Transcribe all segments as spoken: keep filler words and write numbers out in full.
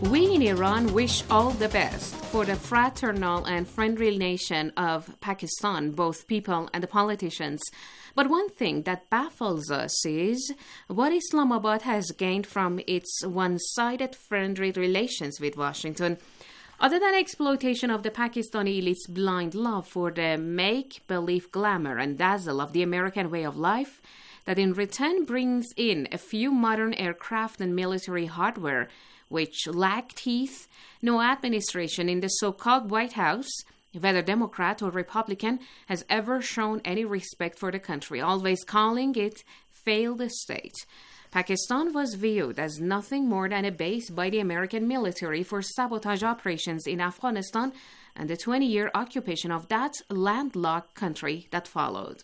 We in Iran wish all the best for the fraternal and friendly nation of Pakistan, both people and the politicians. But one thing that baffles us is what Islamabad has gained from its one-sided friendly relations with Washington. Other than exploitation of the Pakistani elite's blind love for the make-believe glamour and dazzle of the American way of life, that in return brings in a few modern aircraft and military hardware, which lack teeth, no administration in the so-called White House, whether Democrat or Republican, has ever shown any respect for the country, always calling it failed state. Pakistan was viewed as nothing more than a base by the American military for sabotage operations in Afghanistan and the twenty-year occupation of that landlocked country that followed.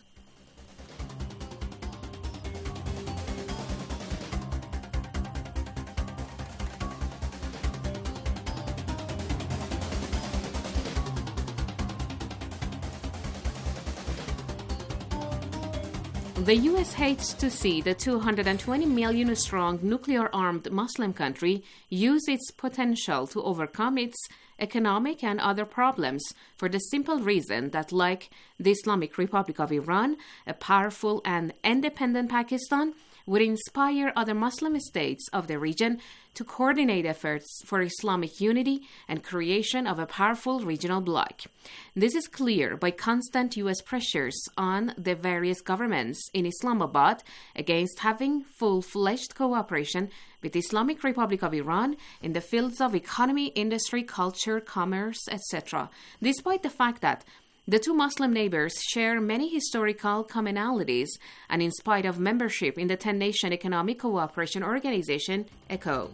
The U S hates to see the two hundred twenty million strong nuclear-armed Muslim country use its potential to overcome its economic and other problems for the simple reason that, like the Islamic Republic of Iran, a powerful and independent Pakistan would inspire other Muslim states of the region to coordinate efforts for Islamic unity and creation of a powerful regional bloc. This is clear by constant U S pressures on the various governments in Islamabad against having full-fledged cooperation with the Islamic Republic of Iran in the fields of economy, industry, culture, commerce, et cetera, despite the fact that the two Muslim neighbors share many historical commonalities, and in spite of membership in the ten-nation Economic Cooperation Organization, ECO.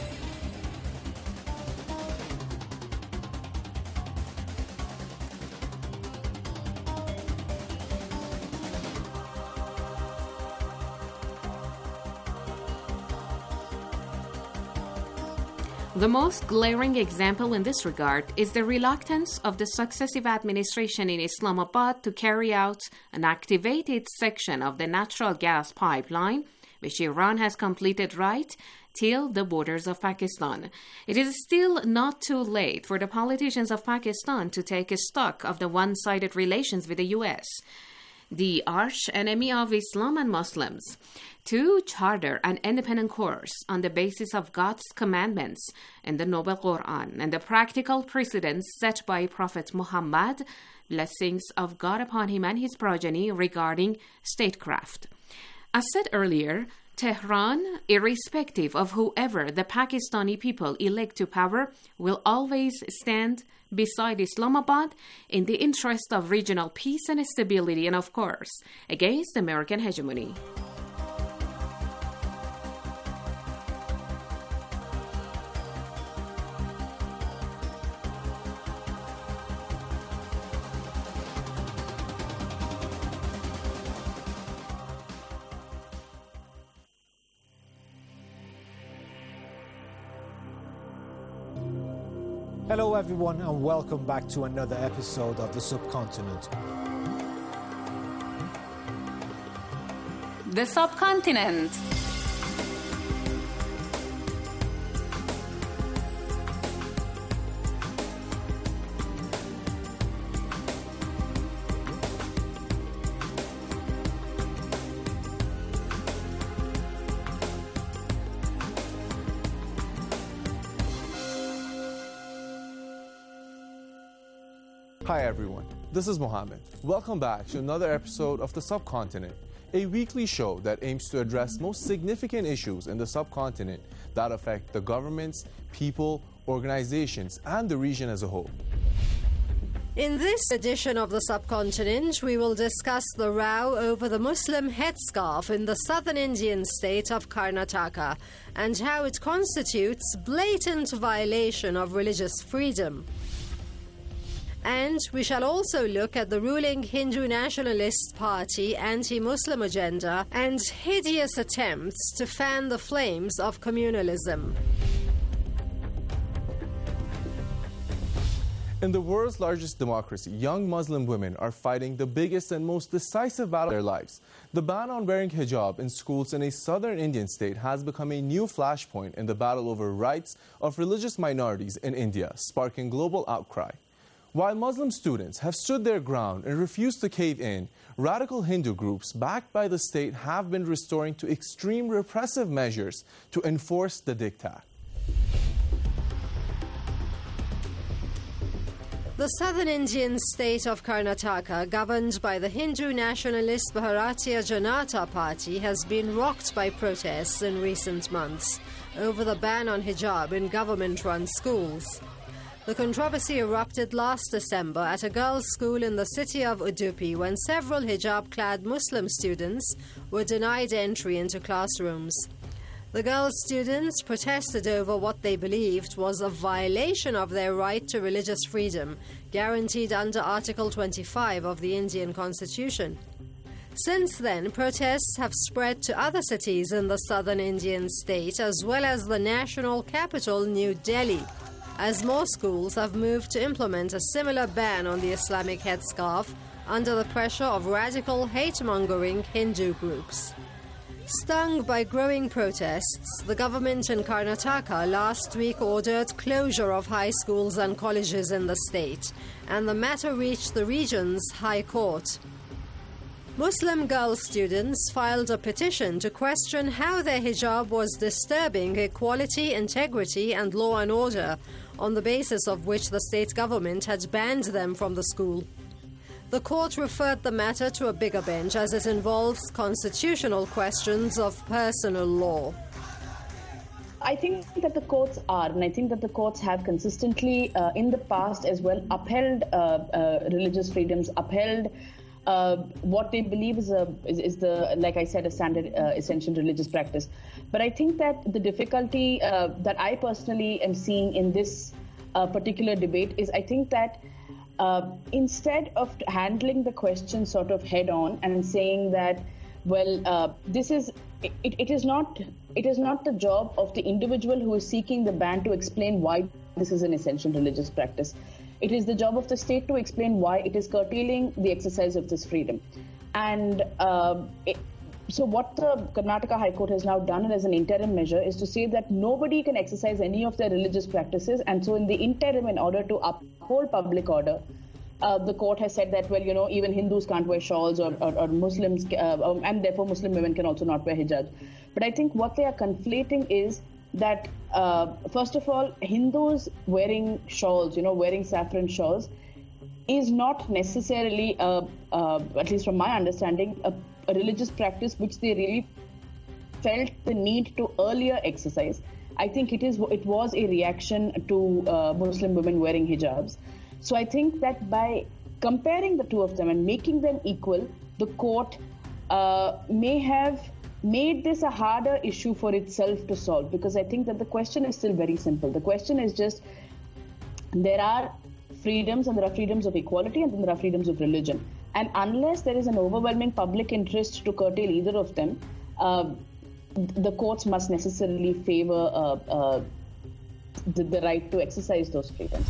The most glaring example in this regard is the reluctance of the successive administration in Islamabad to carry out and activate its section of the natural gas pipeline, which Iran has completed right till the borders of Pakistan. It is still not too late for the politicians of Pakistan to take a stock of the one-sided relations with the U S, the arch enemy of Islam and Muslims, to charter an independent course on the basis of God's commandments in the Noble Quran and the practical precedents set by Prophet Muhammad, blessings of God upon him and his progeny, regarding statecraft. As said earlier, Tehran, irrespective of whoever the Pakistani people elect to power, will always stand beside Islamabad in the interest of regional peace and stability and, of course, against American hegemony. Hello everyone and welcome back to another episode of The Subcontinent. The Subcontinent. Hi everyone, this is Mohammed. Welcome back to another episode of The Subcontinent, a weekly show that aims to address most significant issues in the subcontinent that affect the governments, people, organizations, and the region as a whole. In this edition of The Subcontinent, we will discuss the row over the Muslim headscarf in the southern Indian state of Karnataka and how it constitutes blatant violation of religious freedom. And we shall also look at the ruling Hindu Nationalist Party anti-Muslim agenda and hideous attempts to fan the flames of communalism. In the world's largest democracy, young Muslim women are fighting the biggest and most decisive battle of their lives. The ban on wearing hijab in schools in a southern Indian state has become a new flashpoint in the battle over rights of religious minorities in India, sparking global outcry. While Muslim students have stood their ground and refused to cave in, radical Hindu groups backed by the state have been resorting to extreme repressive measures to enforce the diktat. The southern Indian state of Karnataka, governed by the Hindu nationalist Bharatiya Janata Party, has been rocked by protests in recent months over the ban on hijab in government-run schools. The controversy erupted last December at a girls' school in the city of Udupi when several hijab-clad Muslim students were denied entry into classrooms. The girls' students protested over what they believed was a violation of their right to religious freedom, guaranteed under Article twenty-five of the Indian Constitution. Since then, protests have spread to other cities in the southern Indian state, as well as the national capital, New Delhi, as more schools have moved to implement a similar ban on the Islamic headscarf under the pressure of radical hate-mongering Hindu groups. Stung by growing protests, the government in Karnataka last week ordered closure of high schools and colleges in the state, and the matter reached the region's High Court. Muslim girl students filed a petition to question how their hijab was disturbing equality, integrity, and law and order, on the basis of which the state government had banned them from the school. The court referred the matter to a bigger bench as it involves constitutional questions of personal law. I think that the courts are, and I think that the courts have consistently uh, in the past as well upheld uh, uh, religious freedoms, upheld uh, what they believe is, a, is, is the, like I said, a standard uh, essential religious practice. But I think that the difficulty uh, that I personally am seeing in this uh, particular debate is I think that Uh, instead of handling the question sort of head on and saying that, well, uh, this is it, it is not it is not the job of the individual who is seeking the ban to explain why this is an essential religious practice. It is the job of the state to explain why it is curtailing the exercise of this freedom. And uh, it, so what the Karnataka High Court has now done as an interim measure is to say that nobody can exercise any of their religious practices. And so in the interim, in order to uphold public order, uh, the court has said that, well, you know, even Hindus can't wear shawls or, or, or Muslims, uh, and therefore Muslim women can also not wear hijab. But I think what they are conflating is that, uh, first of all, Hindus wearing shawls, you know, wearing saffron shawls, is not necessarily, uh, uh, at least from my understanding, a a religious practice which they really felt the need to earlier exercise. I think it is it was a reaction to uh, Muslim women wearing hijabs. So I think that by comparing the two of them and making them equal, the court uh, may have made this a harder issue for itself to solve, because I think that the question is still very simple. The question is just, there are freedoms, and there are freedoms of equality, and then there are freedoms of religion. And unless there is an overwhelming public interest to curtail either of them, uh, the courts must necessarily favor uh, uh, the, the right to exercise those freedoms.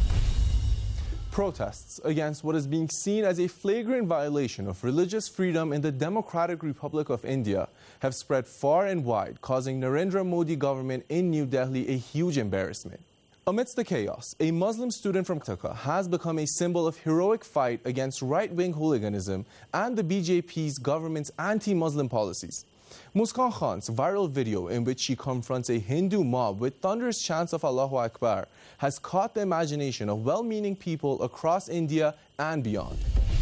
Protests against what is being seen as a flagrant violation of religious freedom in the Democratic Republic of India have spread far and wide, causing Narendra Modi government in New Delhi a huge embarrassment. Amidst the chaos, a Muslim student from Karnataka has become a symbol of heroic fight against right-wing hooliganism and the B J P's government's anti-Muslim policies. Muskan Khan's viral video in which she confronts a Hindu mob with thunderous chants of Allahu Akbar has caught the imagination of well-meaning people across India and beyond.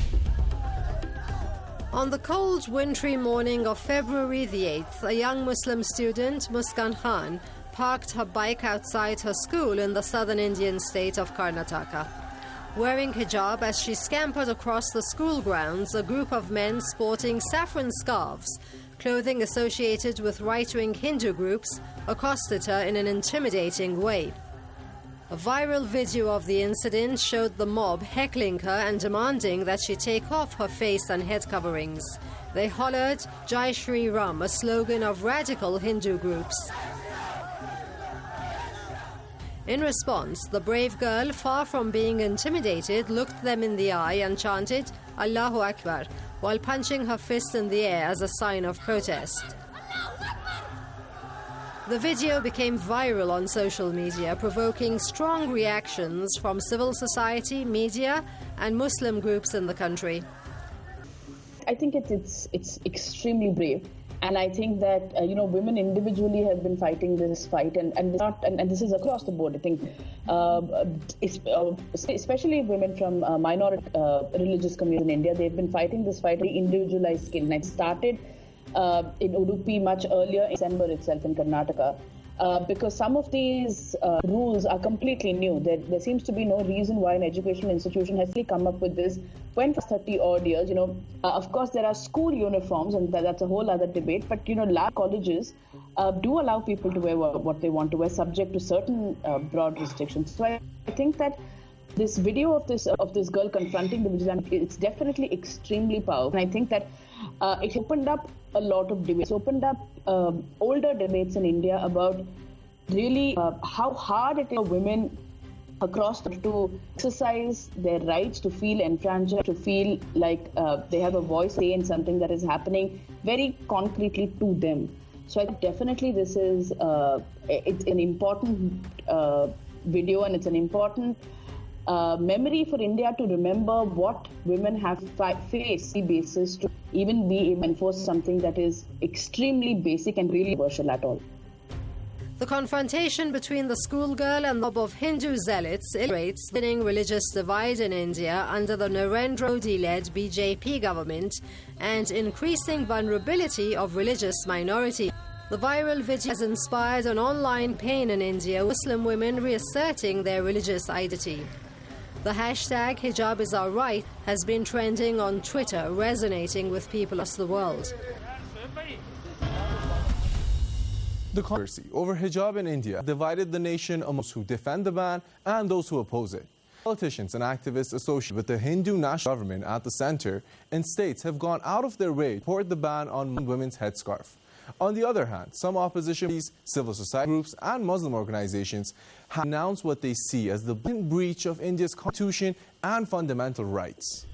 On the cold, wintry morning of February the eighth, a young Muslim student, Muskan Khan, parked her bike outside her school in the southern Indian state of Karnataka. Wearing hijab as she scampered across the school grounds, a group of men sporting saffron scarves, clothing associated with right-wing Hindu groups, accosted her in an intimidating way. A viral video of the incident showed the mob heckling her and demanding that she take off her face and head coverings. They hollered Jai Shri Ram, a slogan of radical Hindu groups. In response, the brave girl, far from being intimidated, looked them in the eye and chanted Allahu Akbar while punching her fist in the air as a sign of protest. The video became viral on social media, provoking strong reactions from civil society, media, and Muslim groups in the country. I think it's it's, it's extremely brave. And I think that, uh, you know, women individually have been fighting this fight, and, and, not, and, and this is across the board. I think, uh, especially women from uh, minority uh, religious communities in India, they've been fighting this fight on individualized scale. And it started uh, in Udupi much earlier, in December itself in Karnataka. Uh, because some of these uh, rules are completely new. There, there seems to be no reason why an educational institution has really come up with this when for thirty odd years. You know, uh, of course, there are school uniforms, and that, that's a whole other debate. But, you know, large colleges uh, do allow people to wear what they want to wear, subject to certain uh, broad restrictions. So I, I think that this video of this of this girl confronting the vigilante, it's definitely extremely powerful. And I think that uh, it opened up a lot of debates, opened up uh, older debates in India about really uh, how hard it is for women across the, to exercise their rights, to feel enfranchised, to feel like uh, they have a voice say in something that is happening very concretely to them. So I think definitely this is uh, it's an important uh, video, and it's an important uh, memory for India to remember what women have fi- faced the basis to even be able to enforce something that is extremely basic and really controversial at all. The confrontation between the schoolgirl and the mob of Hindu zealots illustrates the deepening religious divide in India under the Narendra Modi-led B J P government and increasing vulnerability of religious minorities. The viral video has inspired an online campaign in India, Muslim women reasserting their religious identity. The hashtag Hijab is our right has been trending on Twitter, resonating with people across the world. The controversy over hijab in India divided the nation among those who defend the ban and those who oppose it. Politicians and activists associated with the Hindu national government at the center and states have gone out of their way to support the ban on women's headscarf. On the other hand, some opposition parties, civil society groups, and Muslim organizations have announced what they see as the blatant breach of India's constitution and fundamental rights.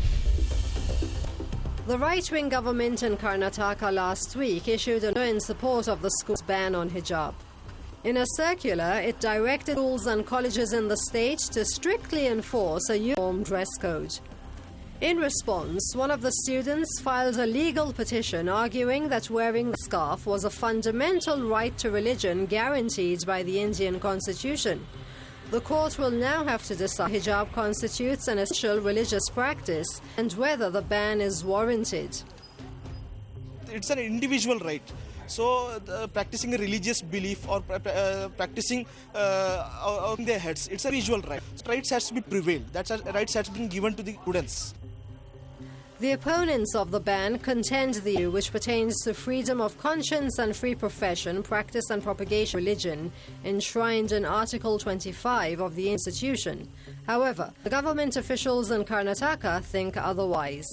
The right-wing government in Karnataka last week issued a note in support of the school's ban on hijab. In a circular, it directed schools and colleges in the state to strictly enforce a uniform dress code. In response, one of the students filed a legal petition arguing that wearing the scarf was a fundamental right to religion guaranteed by the Indian Constitution. The court will now have to decide if hijab constitutes an essential religious practice and whether the ban is warranted. It's an individual right. So, uh, practicing a religious belief or uh, practicing uh, on their heads, it's a visual right. Rights has to be prevailed. That's a, rights has been given to the students. The opponents of the ban contend the issue, which pertains to freedom of conscience and free profession, practice and propagation of religion, enshrined in Article twenty-five of the Institution. However, the government officials in Karnataka think otherwise.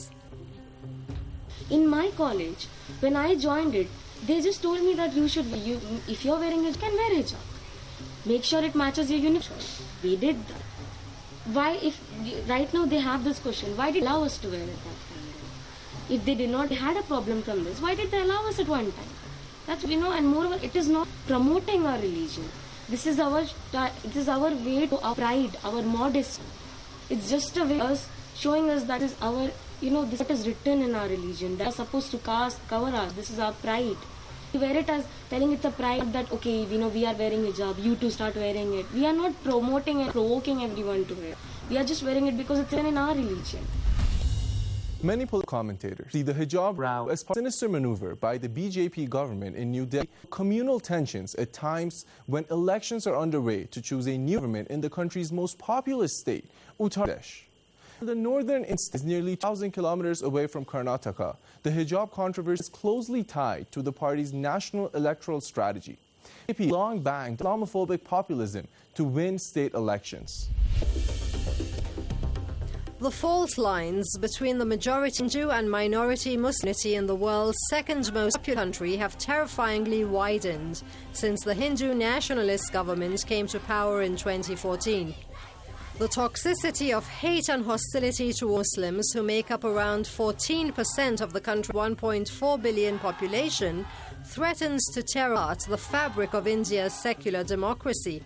In my college, when I joined it, they just told me that you should, you, if you're wearing it, you can wear hijab. Make sure it matches your uniform. We did that. Why, if right now they have this question, why did they allow us to wear it that time? If they did not had a problem from this, why did they allow us at one time? That's, you know, and moreover, it is not promoting our religion. This is our, it is our way to our pride, our modesty. It's just a way of us showing us that is our, you know, this is written in our religion. That is supposed to cast, cover us. This is our pride. We wear it as telling it's a pride that, okay, you know, we are wearing hijab, you too start wearing it. We are not promoting and provoking everyone to wear it. We are just wearing it because it's in our religion. Many political commentators see the hijab row as part of a sinister maneuver by the B J P government in New Delhi. Communal tensions at times when elections are underway to choose a new government in the country's most populous state, Uttar Pradesh. The northern instance is nearly two thousand kilometers away from Karnataka. The hijab controversy is closely tied to the party's national electoral strategy. B J P long banged Islamophobic populism to win state elections. The fault lines between the majority Hindu and minority Muslim in the world's second most populous country have terrifyingly widened since the Hindu nationalist government came to power in twenty fourteen. The toxicity of hate and hostility to Muslims, who make up around fourteen percent of the country's one point four billion population, threatens to tear apart the fabric of India's secular democracy.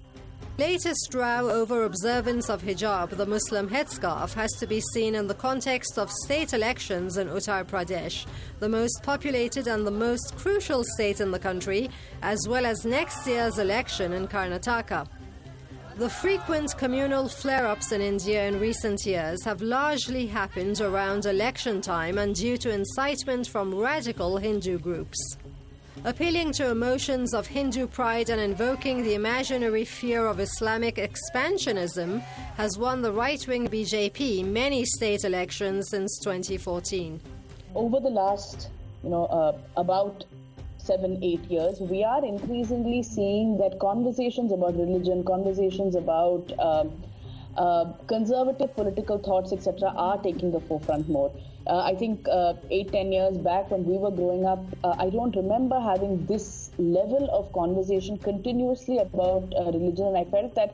Latest row over observance of hijab, the Muslim headscarf, has to be seen in the context of state elections in Uttar Pradesh, the most populated and the most crucial state in the country, as well as next year's election in Karnataka. The frequent communal flare-ups in India in recent years have largely happened around election time and due to incitement from radical Hindu groups. Appealing to emotions of Hindu pride and invoking the imaginary fear of Islamic expansionism has won the right-wing B J P many state elections since twenty fourteen. Over the last, you know, uh, about seven, eight years, we are increasingly seeing that conversations about religion, conversations about um, uh, conservative political thoughts, et cetera, are taking the forefront more. Uh, I think uh, eight, ten years back when we were growing up, uh, I don't remember having this level of conversation continuously about uh, religion, and I felt that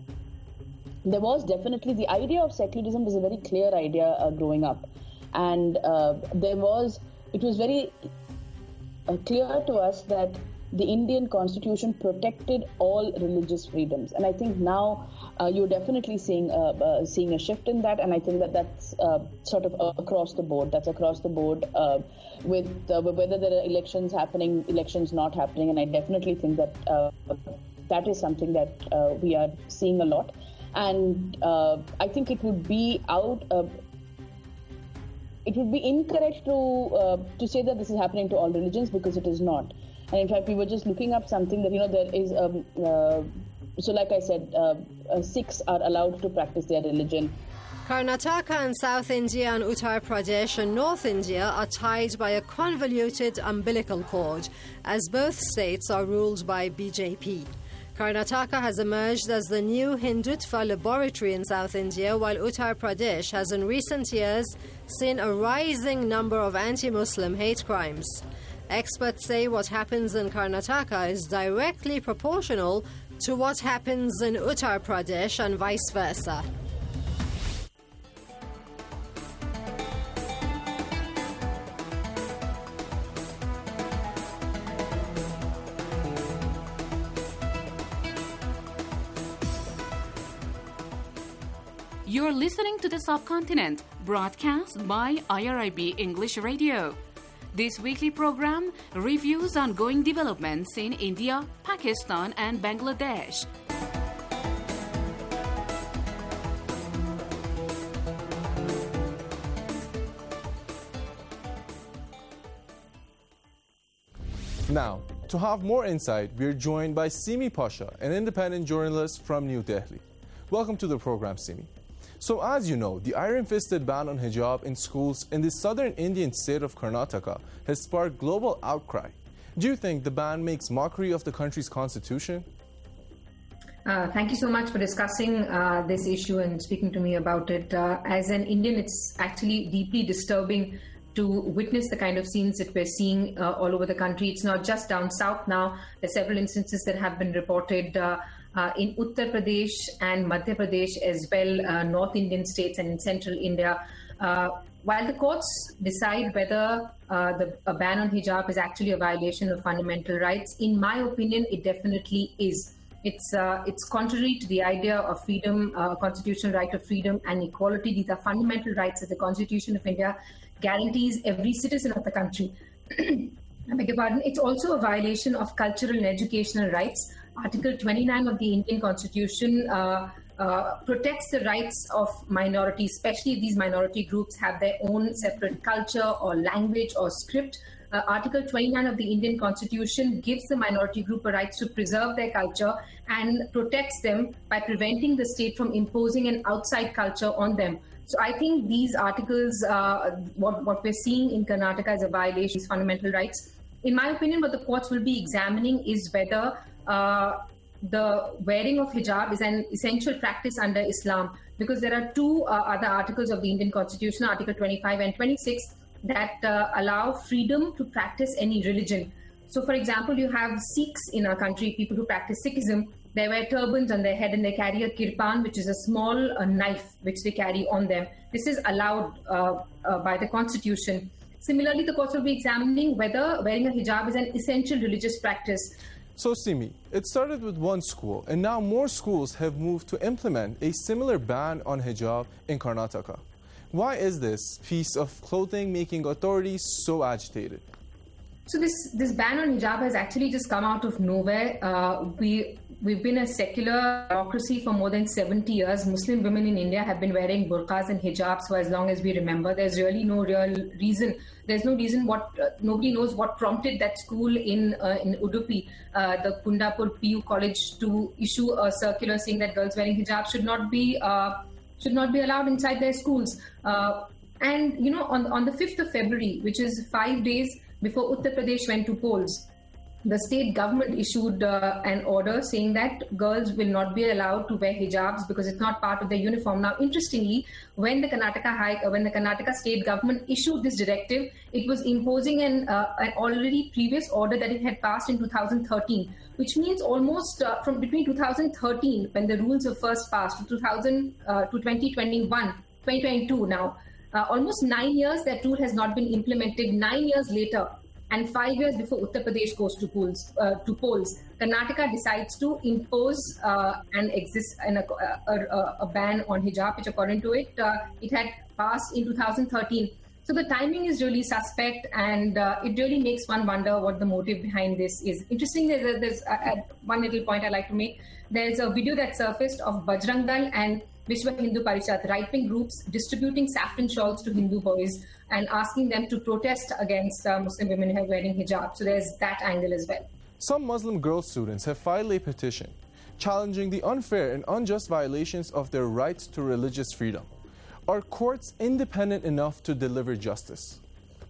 there was definitely the idea of secularism was a very clear idea uh, growing up, and uh, there was it was very uh, clear to us that the Indian Constitution protected all religious freedoms, and I think now uh, you're definitely seeing uh, uh, seeing a shift in that, and I think that that's uh, sort of uh, across the board. That's across the board uh, with uh, whether there are elections happening, elections not happening, and I definitely think that uh, that is something that uh, we are seeing a lot, and uh, I think it would be out. Uh, it would be incorrect to uh, to say that this is happening to all religions, because it is not. And in fact, we were just looking up something that, you know, there is, um, uh, so like I said, uh, uh, Sikhs are allowed to practice their religion. Karnataka and South India and Uttar Pradesh and North India are tied by a convoluted umbilical cord, as both states are ruled by B J P. Karnataka has emerged as the new Hindutva laboratory in South India, while Uttar Pradesh has in recent years seen a rising number of anti-Muslim hate crimes. Experts say what happens in Karnataka is directly proportional to what happens in Uttar Pradesh and vice versa. You're listening to The Subcontinent, broadcast by I R I B English Radio. This weekly program reviews ongoing developments in India, Pakistan, and Bangladesh. Now, to have more insight, we are joined by Simi Pasha, an independent journalist from New Delhi. Welcome to the program, Simi. So as you know, the iron-fisted ban on hijab in schools in the southern Indian state of Karnataka has sparked global outcry. Do you think the ban makes mockery of the country's constitution? Uh, thank you so much for discussing uh, this issue and speaking to me about it. Uh, as an Indian, it's actually deeply disturbing to witness the kind of scenes that we're seeing uh, all over the country. It's not just down south now. There are several instances that have been reported uh, Uh, in Uttar Pradesh and Madhya Pradesh as well, uh, North Indian states and in central India. Uh, while the courts decide whether uh, the, a ban on hijab is actually a violation of fundamental rights, in my opinion, it definitely is. It's uh, it's contrary to the idea of freedom, uh, constitutional right of freedom and equality. These are fundamental rights that the Constitution of India guarantees every citizen of the country. I beg your pardon. It's also a violation of cultural and educational rights. Article twenty-nine of the Indian Constitution uh, uh, protects the rights of minorities, especially if these minority groups have their own separate culture or language or script. Uh, Article twenty-nine of the Indian Constitution gives the minority group a right to preserve their culture and protects them by preventing the state from imposing an outside culture on them. So I think these articles, uh, what, what we're seeing in Karnataka is a violation of these fundamental rights. In my opinion, what the courts will be examining is whether Uh, the wearing of hijab is an essential practice under Islam, because there are two uh, other articles of the Indian Constitution, Article twenty-five and twenty-six, that uh, allow freedom to practice any religion. So, for example, you have Sikhs in our country, people who practice Sikhism. They wear turbans on their head and they carry a kirpan, which is a small uh, knife which they carry on them. This is allowed uh, uh, by the Constitution. Similarly, the courts will be examining whether wearing a hijab is an essential religious practice. So, Simi, it started with one school, and now more schools have moved to implement a similar ban on hijab in Karnataka. Why is this piece of clothing making authorities so agitated? So this, this ban on hijab has actually just come out of nowhere. Uh, we, we've been a secular democracy for more than seventy years. Muslim women in India have been wearing burqas and hijabs for as long as we remember. There's really no real reason. There's no reason what, uh, nobody knows what prompted that school in uh, in Udupi, uh, the Kundapur P U College, to issue a circular saying that girls wearing hijab should not be uh, should not be allowed inside their schools. Uh, and, you know, on, on the fifth of February, which is five days before Uttar Pradesh went to polls, the state government issued uh, an order saying that girls will not be allowed to wear hijabs because it's not part of their uniform. Now, interestingly, when the Karnataka High, uh, when the Karnataka state government issued this directive, it was imposing an, uh, an already previous order that it had passed in two thousand thirteen, which means almost uh, from between two thousand thirteen, when the rules were first passed, to two thousand uh, to twenty twenty-one, twenty twenty-two now. Uh, almost nine years that rule has not been implemented. Nine years later, and five years before Uttar Pradesh goes to polls, uh, to polls, Karnataka decides to impose uh, and exist an, a, a, a ban on hijab, which according to it, uh, it had passed in two thousand thirteen. So the timing is really suspect, and uh, it really makes one wonder what the motive behind this is. Interesting, there's, a, there's a, a, one little point I'd like to make. There's a video that surfaced of Bajrang Dal and Vishwa Hindu Parishad, right-wing groups, distributing saffron shawls to Hindu boys and asking them to protest against uh, Muslim women who are wearing hijab. So there's that angle as well. Some Muslim girl students have filed a petition challenging the unfair and unjust violations of their rights to religious freedom. Are courts independent enough to deliver justice?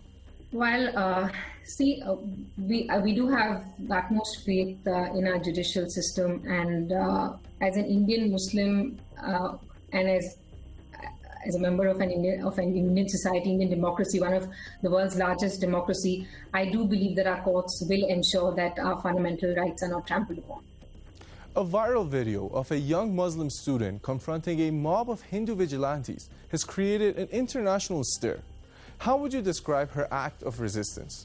Well, uh, see, uh, we uh, we do have the utmost faith uh, in our judicial system, and uh, as an Indian Muslim uh, and as as a member of an Indian of an Indian society, Indian democracy, one of the world's largest democracy, I do believe that our courts will ensure that our fundamental rights are not trampled upon. A viral video of a young Muslim student confronting a mob of Hindu vigilantes has created an international stir. How would you describe her act of resistance?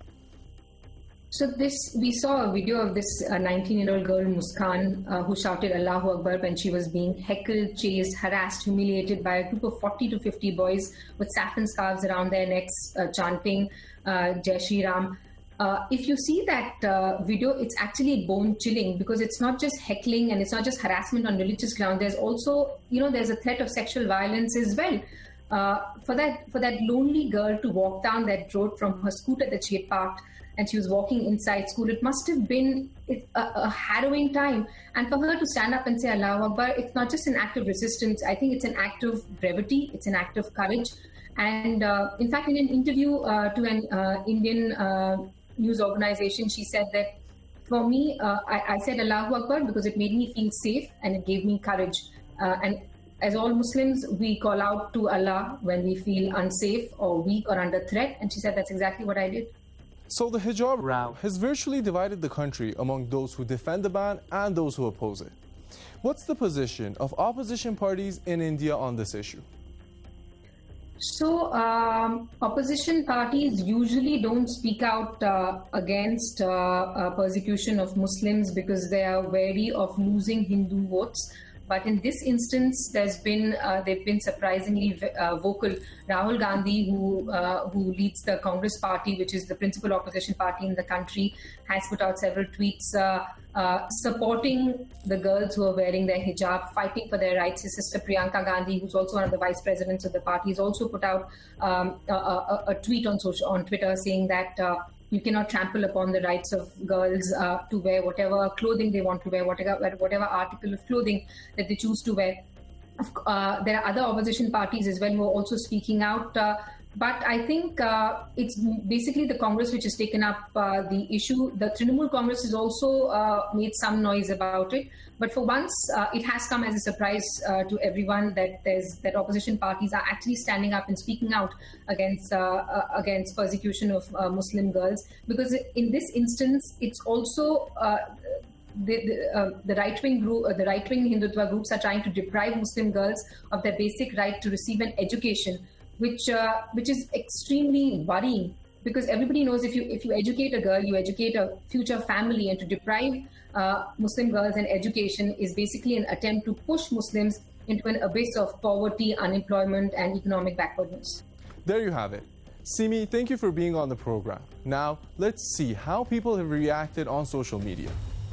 So this, we saw a video of this nineteen-year-old uh, girl, Muskan, uh, who shouted Allahu Akbar when she was being heckled, chased, harassed, humiliated by a group of forty to fifty boys with saffron scarves around their necks, uh, chanting uh, Jai Shri Ram. Uh, if you see that uh, video, it's actually bone-chilling, because it's not just heckling and it's not just harassment on religious ground. There's also, you know, there's a threat of sexual violence as well. Uh, for that for that lonely girl to walk down that road from her scooter that she had parked, and she was walking inside school, it must have been a, a harrowing time. And for her to stand up and say Allahu Akbar, it's not just an act of resistance. I think it's an act of brevity. It's an act of courage. And uh, in fact, in an interview uh, to an uh, Indian uh, news organization, she said that, for me, uh, I, I said Allahu Akbar because it made me feel safe and it gave me courage. Uh, and as all Muslims, we call out to Allah when we feel unsafe or weak or under threat. And she said that's exactly what I did. So the hijab row has virtually divided the country among those who defend the ban and those who oppose it. What's the position of opposition parties in India on this issue? So um, opposition parties usually don't speak out uh, against uh, uh, persecution of Muslims because they are wary of losing Hindu votes. But in this instance, there's been uh, they've been surprisingly uh, vocal. Rahul Gandhi, who uh, who leads the Congress Party, which is the principal opposition party in the country, has put out several tweets uh, uh, supporting the girls who are wearing their hijab, fighting for their rights. His sister Priyanka Gandhi, who's also one of the vice presidents of the party, has also put out um, a, a, a tweet on social on Twitter saying that. Uh, You cannot trample upon the rights of girls uh, to wear whatever clothing they want to wear, whatever whatever article of clothing that they choose to wear. Uh, there are other opposition parties as well who are also speaking out. Uh, But I think uh, it's basically the Congress which has taken up uh, the issue. The Trinamool Congress has also uh, made some noise about it. But for once, uh, it has come as a surprise uh, to everyone that there's that opposition parties are actually standing up and speaking out against uh, uh, against persecution of uh, Muslim girls. Because in this instance, it's also uh, the the, uh, the right-wing group, uh, the right-wing Hindutva groups are trying to deprive Muslim girls of their basic right to receive an education, which uh, which is extremely worrying, because everybody knows if you if you educate a girl, you educate a future family, and to deprive uh, Muslim girls an education is basically an attempt to push Muslims into an abyss of poverty, unemployment, and economic backwardness. There you have it. Simi, thank you for being on the program. Now, let's see how people have reacted on social media.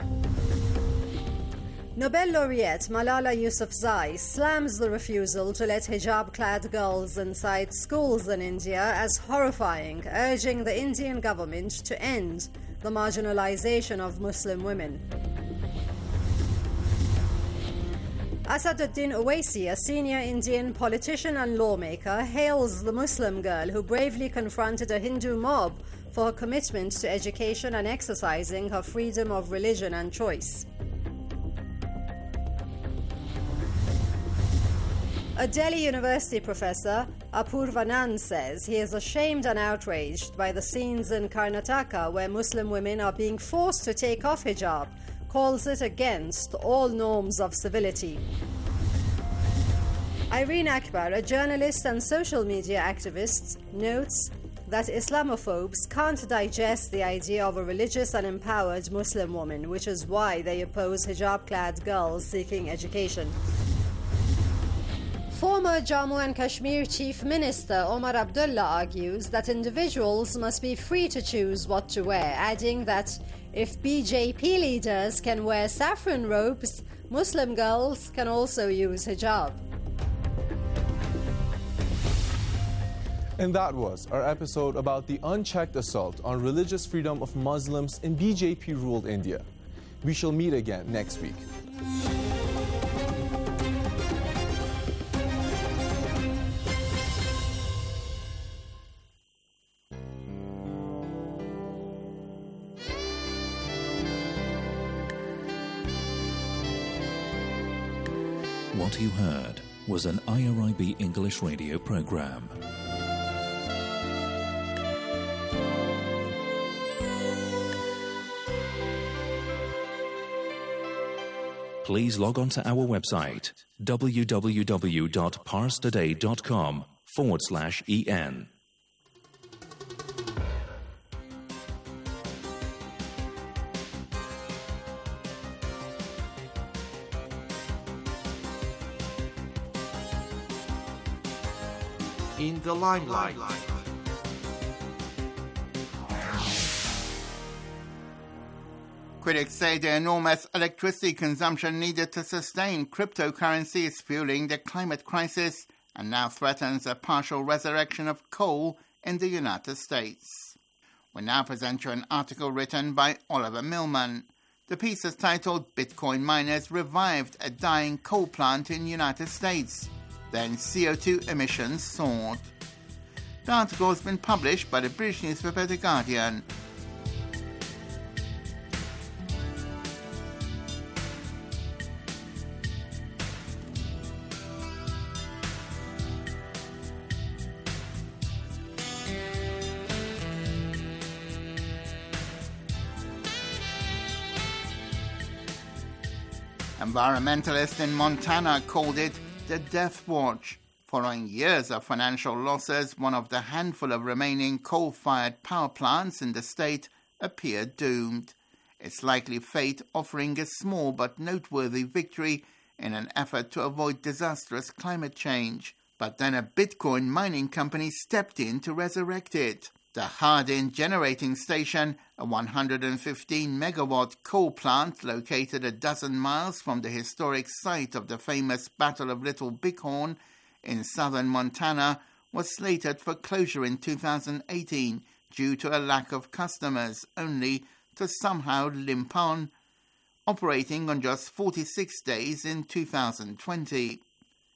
Nobel laureate Malala Yousafzai slams the refusal to let hijab-clad girls inside schools in India as horrifying, urging the Indian government to end the marginalization of Muslim women. Asaduddin Owaisi, a senior Indian politician and lawmaker, hails the Muslim girl who bravely confronted a Hindu mob for her commitment to education and exercising her freedom of religion and choice. A Delhi University professor, Apurvanand, says he is ashamed and outraged by the scenes in Karnataka where Muslim women are being forced to take off hijab, calls it against all norms of civility. Irene Akbar, a journalist and social media activist, notes that Islamophobes can't digest the idea of a religious and empowered Muslim woman, which is why they oppose hijab-clad girls seeking education. Former Jammu and Kashmir Chief Minister Omar Abdullah argues that individuals must be free to choose what to wear, adding that if B J P leaders can wear saffron robes, Muslim girls can also use hijab. And that was our episode about the unchecked assault on religious freedom of Muslims in B J P-ruled India. We shall meet again next week. What you heard was an I R I B English radio program. Please log on to our website w w w dot pars today dot com forward slash en. In the limelight. Critics say the enormous electricity consumption needed to sustain cryptocurrency is fueling the climate crisis and now threatens a partial resurrection of coal in the United States. We now present you an article written by Oliver Millman. The piece is titled "Bitcoin Miners Revived a Dying Coal Plant in United States. Then C O two emissions soared." The article has been published by the British newspaper The Guardian. Environmentalists in Montana called it the Death Watch. Following years of financial losses, one of the handful of remaining coal-fired power plants in the state appeared doomed. Its likely fate offering a small but noteworthy victory in an effort to avoid disastrous climate change. But then a Bitcoin mining company stepped in to resurrect it. The Hardin Generating Station, a one hundred fifteen megawatt coal plant located a dozen miles from the historic site of the famous Battle of Little Bighorn in southern Montana, was slated for closure in two thousand eighteen due to a lack of customers, only to somehow limp on, operating on just forty-six days in two thousand twenty.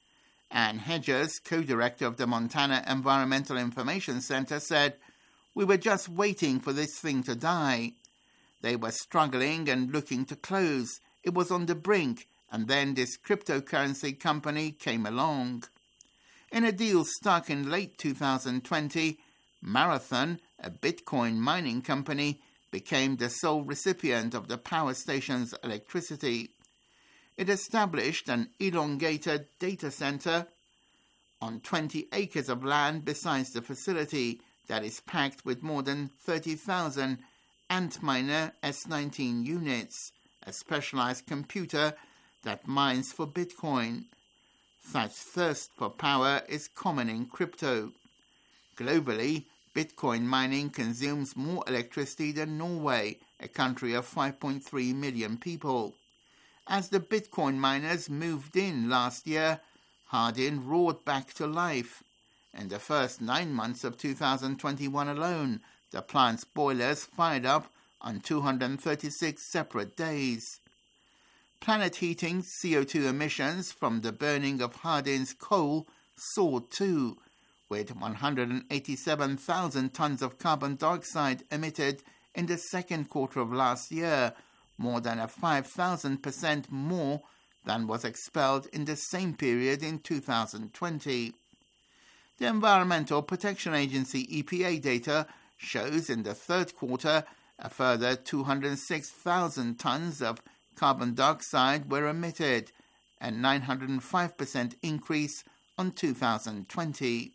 Ann Hedges, co-director of the Montana Environmental Information Center, said, "We were just waiting for this thing to die. They were struggling and looking to close. It was on the brink, and then this cryptocurrency company came along." In a deal struck in late two thousand twenty, Marathon, a Bitcoin mining company, became the sole recipient of the power station's electricity. It established an elongated data center on twenty acres of land besides the facility that is packed with more than thirty thousand Antminer S nineteen units, a specialized computer that mines for Bitcoin. Such thirst for power is common in crypto. Globally, Bitcoin mining consumes more electricity than Norway, a country of five point three million people. As the Bitcoin miners moved in last year, Hardin roared back to life. In the first nine months of two thousand twenty-one alone, the plant's boilers fired up on two hundred thirty-six separate days. Planet heating C O two emissions from the burning of Hardin's coal soared too, with one hundred eighty-seven thousand tons of carbon dioxide emitted in the second quarter of last year, more than a five thousand percent more than was expelled in the same period in two thousand twenty. The Environmental Protection Agency E P A data shows in the third quarter a further two hundred six thousand tons of carbon dioxide were emitted, a nine hundred five percent increase on two thousand twenty.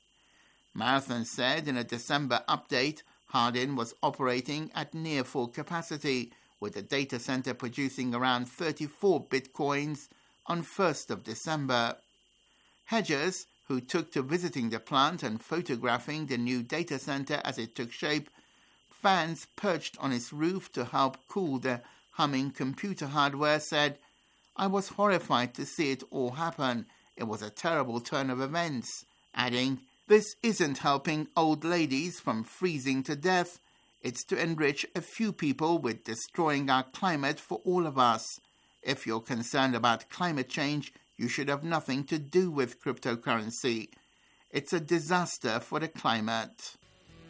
Marathon said in a December update Hardin was operating at near full capacity, with the data center producing around thirty-four bitcoins on first of December. Hedges, who took to visiting the plant and photographing the new data center as it took shape, fans perched on its roof to help cool the humming computer hardware, said, "I was horrified to see it all happen. It was a terrible turn of events," adding, "This isn't helping old ladies from freezing to death. It's to enrich a few people with destroying our climate for all of us. If you're concerned about climate change, you should have nothing to do with cryptocurrency. It's a disaster for the climate."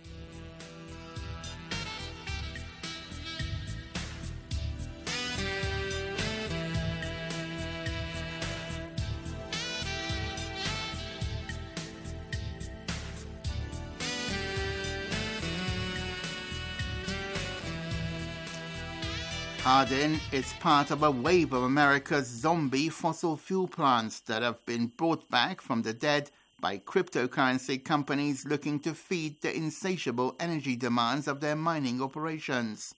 Hardin is part of a wave of America's zombie fossil fuel plants that have been brought back from the dead by cryptocurrency companies looking to feed the insatiable energy demands of their mining operations.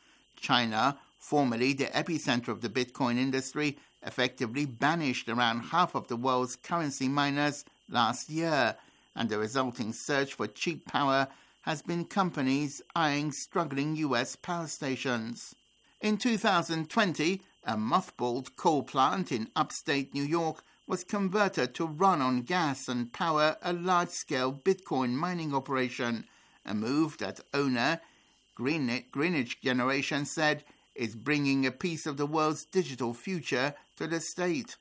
China, formerly the epicenter of the Bitcoin industry, effectively banished around half of the world's currency miners last year, and the resulting search for cheap power has been companies eyeing struggling U S power stations. In two thousand twenty, a mothballed coal plant in upstate New York was converted to run on gas and power a large-scale Bitcoin mining operation, a move that owner Greenwich Generation said is bringing a piece of the world's digital future to the state.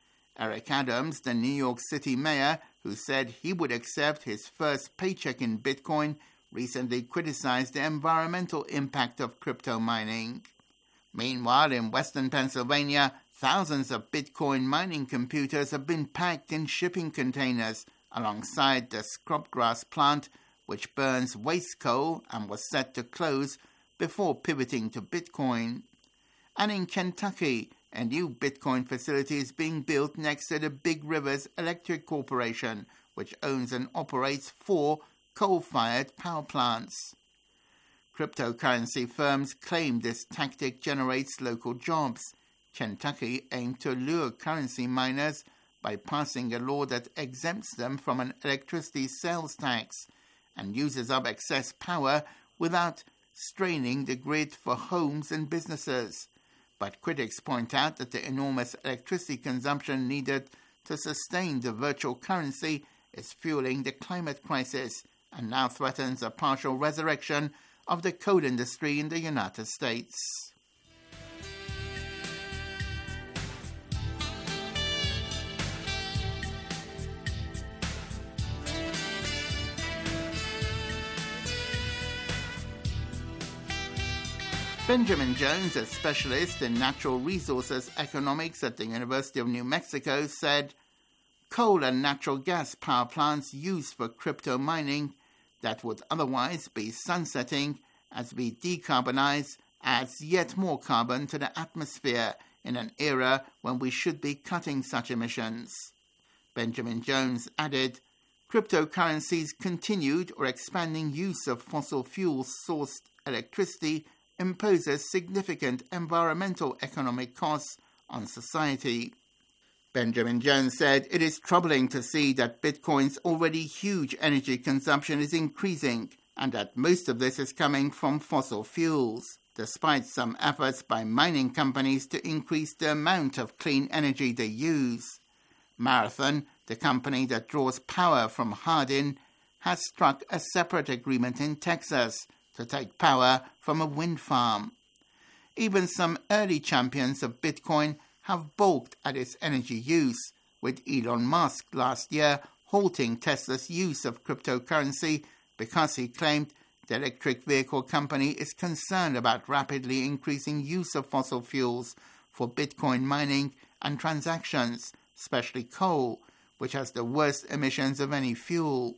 Eric Adams, the New York City mayor, who said he would accept his first paycheck in Bitcoin, recently criticized the environmental impact of crypto mining. Meanwhile, in western Pennsylvania, thousands of Bitcoin mining computers have been packed in shipping containers alongside the Scrubgrass plant, which burns waste coal and was set to close before pivoting to Bitcoin. And in Kentucky, a new Bitcoin facility is being built next to the Big Rivers Electric Corporation, which owns and operates four coal-fired power plants. Cryptocurrency firms claim this tactic generates local jobs. Kentucky aimed to lure currency miners by passing a law that exempts them from an electricity sales tax and uses up excess power without straining the grid for homes and businesses. But critics point out that the enormous electricity consumption needed to sustain the virtual currency is fueling the climate crisis and now threatens a partial resurrection of the coal industry in the United States. Benjamin Jones, a specialist in natural resources economics at the University of New Mexico, said coal and natural gas power plants used for crypto mining that would otherwise be sunsetting as we decarbonize adds yet more carbon to the atmosphere in an era when we should be cutting such emissions. Benjamin Jones added, cryptocurrencies' continued or expanding use of fossil fuel-sourced electricity imposes significant environmental economic costs on society. Benjamin Jones said it is troubling to see that Bitcoin's already huge energy consumption is increasing and that most of this is coming from fossil fuels, despite some efforts by mining companies to increase the amount of clean energy they use. Marathon, the company that draws power from Hardin, has struck a separate agreement in Texas to take power from a wind farm. Even some early champions of Bitcoin have balked at its energy use, with Elon Musk last year halting Tesla's use of cryptocurrency because he claimed the electric vehicle company is concerned about rapidly increasing use of fossil fuels for Bitcoin mining and transactions, especially coal, which has the worst emissions of any fuel.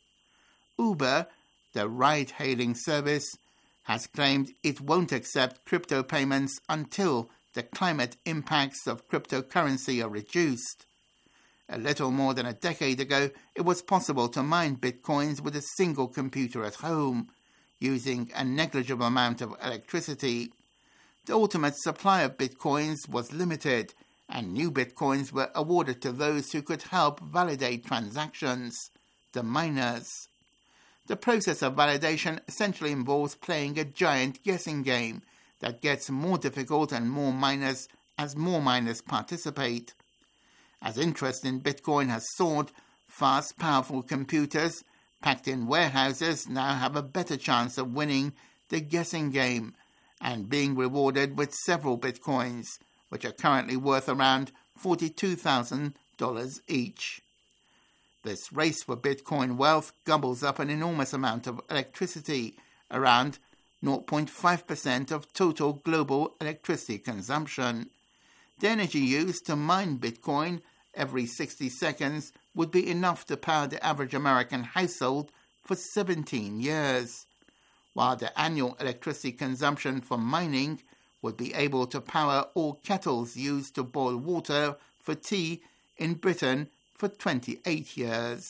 Uber, the ride-hailing service, has claimed it won't accept crypto payments until the climate impacts of cryptocurrency are reduced. A little more than a decade ago, it was possible to mine bitcoins with a single computer at home, using a negligible amount of electricity. The ultimate supply of bitcoins was limited, and new bitcoins were awarded to those who could help validate transactions, the miners. The process of validation essentially involves playing a giant guessing game that gets more difficult and more miners as more miners participate. As interest in Bitcoin has soared, fast, powerful computers packed in warehouses now have a better chance of winning the guessing game and being rewarded with several Bitcoins, which are currently worth around forty-two thousand dollars each. This race for Bitcoin wealth gobbles up an enormous amount of electricity, around zero point five percent of total global electricity consumption. The energy used to mine Bitcoin every sixty seconds would be enough to power the average American household for seventeen years, while the annual electricity consumption from mining would be able to power all kettles used to boil water for tea in Britain for twenty-eight years.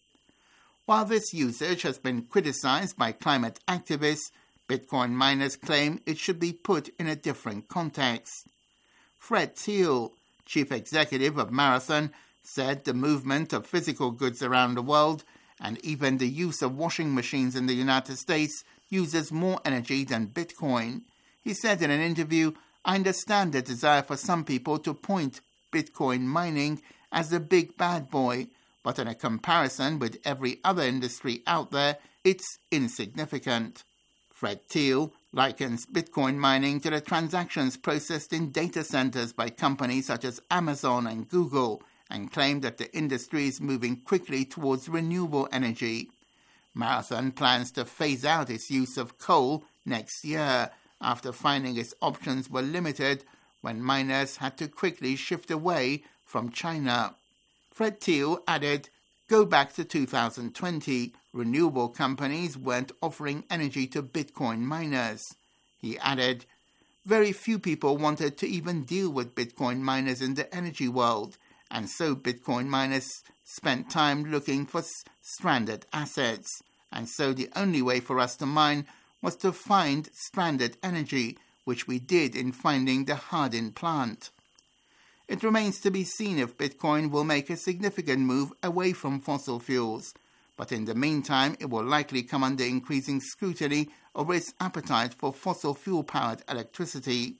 While this usage has been criticized by climate activists, Bitcoin miners claim it should be put in a different context. Fred Thiel, chief executive of Marathon, said the movement of physical goods around the world and even the use of washing machines in the United States uses more energy than Bitcoin. He said in an interview, "I understand the desire for some people to point Bitcoin mining as the big bad boy, but in a comparison with every other industry out there, it's insignificant." Fred Thiel likens Bitcoin mining to the transactions processed in data centers by companies such as Amazon and Google, and claimed that the industry is moving quickly towards renewable energy. Marathon plans to phase out its use of coal next year, after finding its options were limited when miners had to quickly shift away from China. Fred Thiel added, "Go back to two thousand twenty, renewable companies weren't offering energy to Bitcoin miners." He added, "Very few people wanted to even deal with Bitcoin miners in the energy world, and so Bitcoin miners spent time looking for s- stranded assets, and so the only way for us to mine was to find stranded energy, which we did in finding the Hardin plant." It remains to be seen if Bitcoin will make a significant move away from fossil fuels, but in the meantime it will likely come under increasing scrutiny over its appetite for fossil fuel-powered electricity.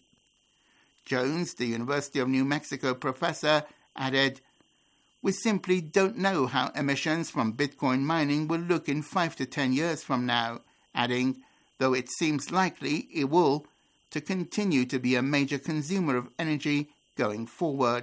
Jones, the University of New Mexico professor, added, "We simply don't know how emissions from Bitcoin mining will look in five to ten years from now," adding, "though it seems likely it will to continue to be a major consumer of energy going forward."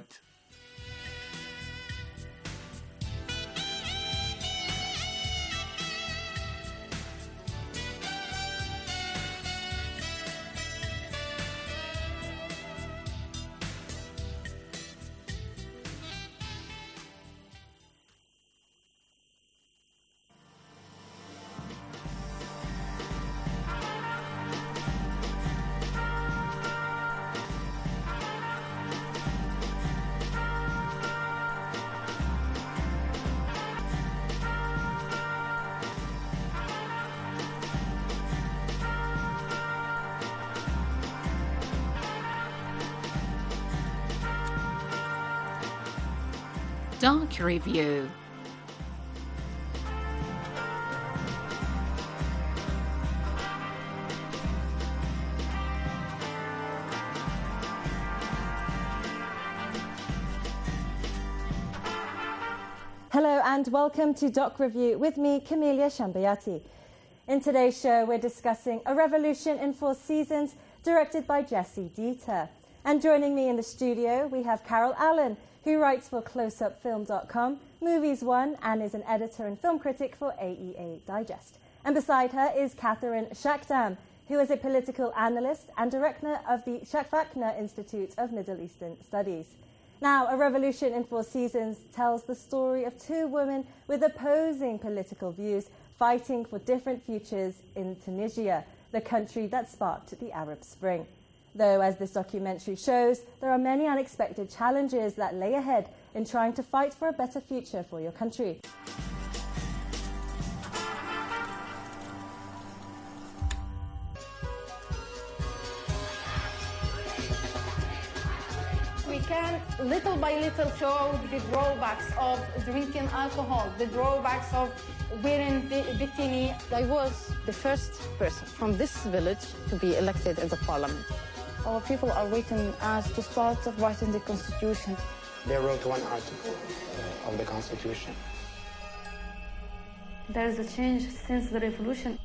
Doc Review. Hello and welcome to Doc Review with me, Camelia Shambayati. In today's show, we're discussing A Revolution in Four Seasons, directed by Jesse Dieter. And joining me in the studio, we have Carol Allen, who writes for close up film dot com, Movies One, and is an editor and film critic for A E A Digest. And beside her is Catherine Shakdam, who is a political analyst and director of the Shafakna Institute of Middle Eastern Studies. Now, A Revolution in Four Seasons tells the story of two women with opposing political views fighting for different futures in Tunisia, the country that sparked the Arab Spring. Though, as this documentary shows, there are many unexpected challenges that lay ahead in trying to fight for a better future for your country. We can little by little show the drawbacks of drinking alcohol, the drawbacks of wearing the bikini. I was the first person from this village to be elected in the parliament. Our people are waiting us to start writing the constitution. They wrote one article of the constitution. There is a change since the revolution.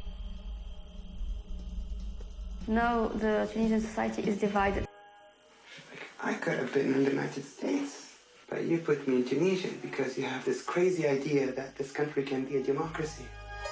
Now the Tunisian society is divided. I could have been in the United States, but you put me in Tunisia because you have this crazy idea that this country can be a democracy.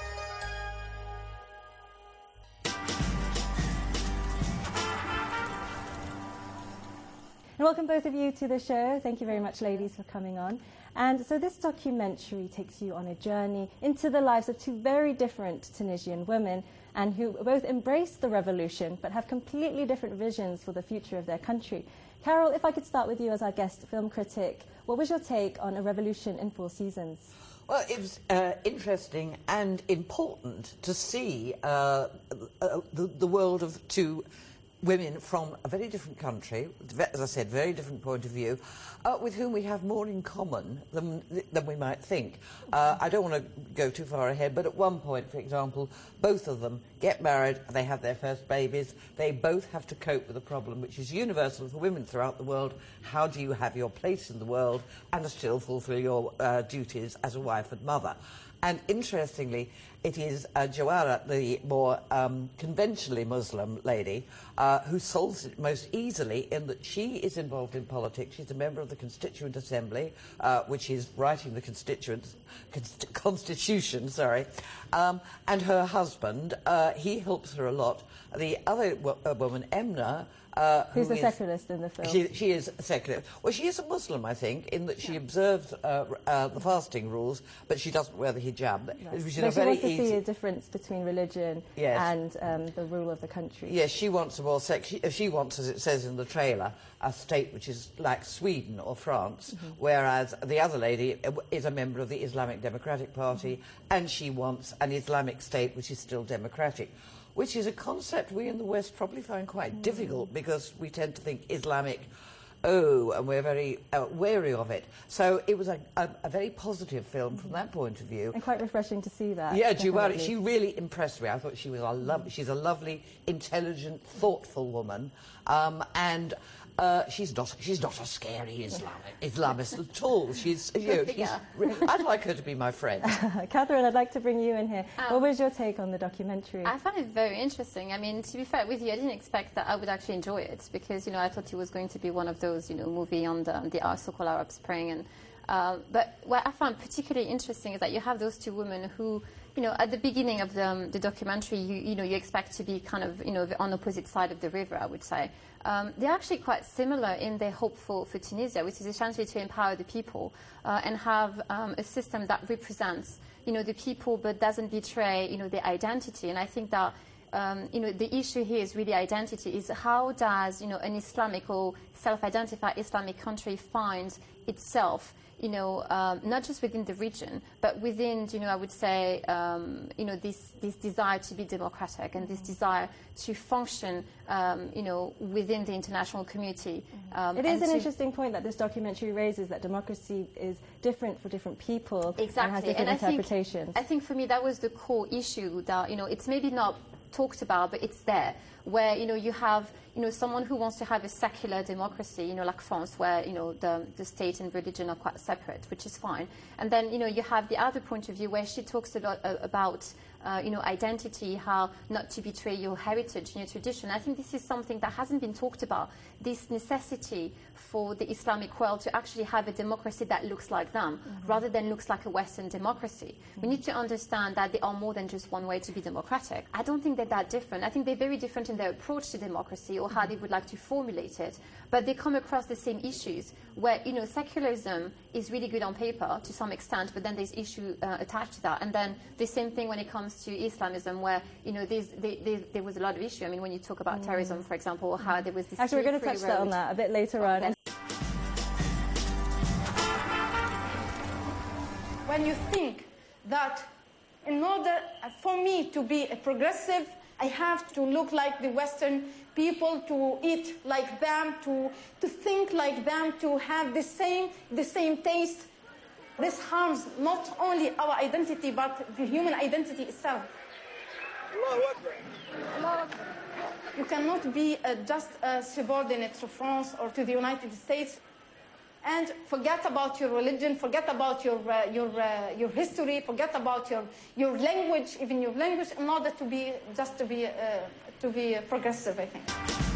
And welcome both of you to the show. Thank you very much, ladies, for coming on. And so this documentary takes you on a journey into the lives of two very different Tunisian women, and who both embrace the revolution but have completely different visions for the future of their country. Carol, if I could start with you as our guest film critic, what was your take on A Revolution in Four Seasons? Well, it was uh, interesting and important to see uh, uh, the, the world of two women from a very different country, as I said, very different point of view, uh, with whom we have more in common than, than we might think. Uh, I don't want to go too far ahead, but at one point, for example, both of them get married, they have their first babies, they both have to cope with a problem which is universal for women throughout the world. How do you have your place in the world and still fulfill your uh, duties as a wife and mother? And interestingly, it is uh, Jawara, the more um, conventionally Muslim lady, uh, who solves it most easily in that she is involved in politics. She's a member of the Constituent Assembly, uh, which is writing the constituent, const constitution, sorry. Um, and her husband, uh, he helps her a lot. The other wo uh, woman, Emna, Uh, Who's who the is, secularist in the film? She, she is a secular. Well, she is a Muslim, I think, in that she observes uh, uh, the fasting rules, but she doesn't wear the hijab. Right. Which is So a she very wants to easy... see a difference between religion Yes. and um, the rule of the country. Yes, she wants a more sex. She, she wants, as it says in the trailer, a state which is like Sweden or France, Mm-hmm. whereas the other lady is a member of the Islamic Democratic Party, mm-hmm. and she wants an Islamic state which is still democratic, which is a concept we in the West probably find quite mm. difficult because we tend to think Islamic, oh, and we're very uh, wary of it. So it was a, a, a very positive film mm. from that point of view. And quite refreshing to see that. Yeah, Jawara, she really impressed me. I thought she was a lo she's a lovely, intelligent, thoughtful woman, um, and Uh, she's not. She's not a scary Islamic Islamist at all. She's. You know, she's I'd like her to be my friend. Catherine, I'd like to bring you in here. Um, what was your take on the documentary? I found it very interesting. I mean, to be fair with you, I didn't expect that I would actually enjoy it because you know I thought it was going to be one of those you know movie on the the so-called Arab Spring. And uh, but what I found particularly interesting is that you have those two women who. You know, at the beginning of the, um, the documentary, you, you know, you expect to be kind of, you know, on the opposite side of the river, I would say. Um, they're actually quite similar in their hope for, for Tunisia, which is essentially to empower the people uh, and have um, a system that represents, you know, the people but doesn't betray, you know, their identity. And I think that um, you know, the issue here is really identity. Is how does, you know, an Islamic or self-identified Islamic country find itself, you know, um, not just within the region, but within, you know, I would say, um, you know, this, this desire to be democratic and this desire to function, um, you know, within the international community. Um, it is an to interesting point that this documentary raises, that democracy is different for different people exactly. and has different and interpretations. I think, I think for me that was the core issue that, you know, it's maybe not talked about, but it's there, where, you know, you have, you know, someone who wants to have a secular democracy, you know, like France, where, you know, the, the state and religion are quite separate, which is fine. And then, you know, you have the other point of view where she talks a lot uh, about, uh, you know, identity, how not to betray your heritage and your tradition. I think this is something that hasn't been talked about, this necessity for the Islamic world to actually have a democracy that looks like them, mm-hmm. rather than looks like a Western democracy. Mm-hmm. We need to understand that there are more than just one way to be democratic. I don't think they're that different. I think they're very different in their approach to democracy or how they would like to formulate it, but they come across the same issues where, you know, secularism is really good on paper to some extent, but then there's issue uh, attached to that. And then the same thing when it comes to Islamism, where, you know, there's, there, there, there was a lot of issue. I mean, when you talk about mm. terrorism, for example, how there was this... Actually, we're going to touch that on that a bit later on. Yes. When you think that in order for me to be a progressive, I have to look like the Western people, to eat like them, to, to think like them, to have the same, the same taste. This harms not only our identity, but the human identity itself. You cannot be uh, just a subordinate to France or to the United States and forget about your religion, forget about your, uh, your, uh, your history, forget about your, your language, even your language, in order to be, just to be, uh, to be progressive, I think.